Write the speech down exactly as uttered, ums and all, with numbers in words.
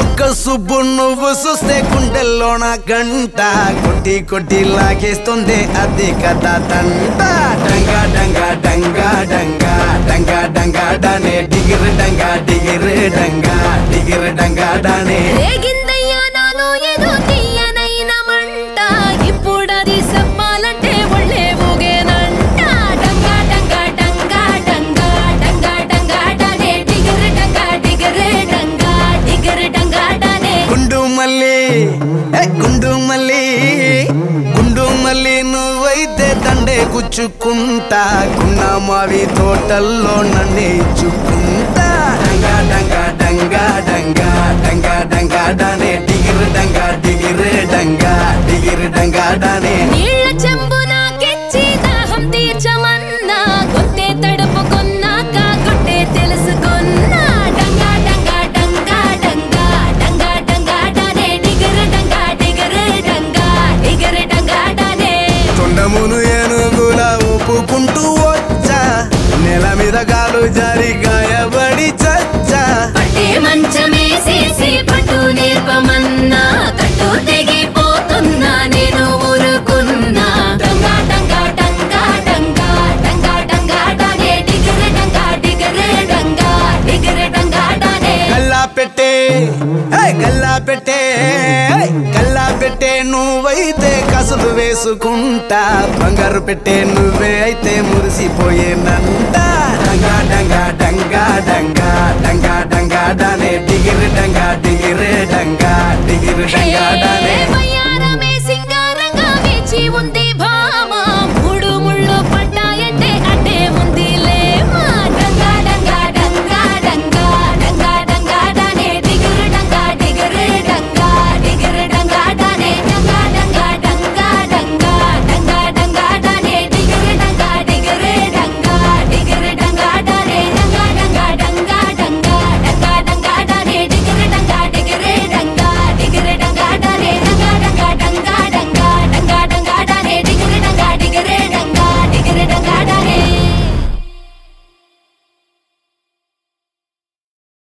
ఒక్క సుబ్బు నువ్వు చూస్తే గుండెల్లోన గంట కొట్టి కొట్టి లాగేస్తుంది అది కదా తంట డంగా డంగా డంగా డంగా డంగా డంగా డానే డిగిర్ డంగా డిగిర్ డంగా డిగిర్ డంగా డానే రేగిందయ్యా నాలో ఏదో తీయనైన మంట ఇప్పుడది చెప్పాలంటే ఒళ్ళే ఊగేనంట డంగా డంగా డంగా డంగా డంగా డంగా డానే డిగిర్ డంగా డిగిర్ డంగా డిగిర్ డంగా డానే గుండు మల్లి ఏ గుండు మల్లి గుండు మల్లి నువ్వైతే దండే గుచ్చుకుంటా గున్న మావి తోటల్లో నన్నే ఇచ్చుకుంటా డంగా డంగా డంగా డంగా డంగా డంగా డానే డిగిర్ డంగా డిగిర్ డంగా డిగిర్ డంగా డానే నీళ్ళ చెంబు నాకెచ్చి దాహం తీర్చమన్నా గొంతే తడుపుకున్నాక గుట్టే తెలుసుకున్నా డంగా డంగా డంగా డంగా డంగా డంగా డానే డిగిర్ డంగా డిగిర్ డంగా డిగిర్ డంగా డానే తొండమును ఏనుగులా ఊపుకుంటూ వచ్చా నెల మీద కాలు జారి గాయబడి చచ్చా పట్టే మంచమేసేసి పట్టు నేర్పమన్నా కట్టు తెగిపోతున్నా నేను ఊరుకున్నా డంగా డంగా డంగా డంగా డంగా డంగా డానే డిగిర్ డంగా డిగిర్ డంగా డిగిర్ డంగా డానే గల్లా పెట్టే ఏ గల్లా పెట్టే ఏ గల్లా పెట్టే నువ్వైతే కసులు వేసుకుంటా బంగారు పెట్టే నువ్వే అయితే మురిసిపోయేనంట డంగా డంగా డంగా డంగా డంగా డంగా డానే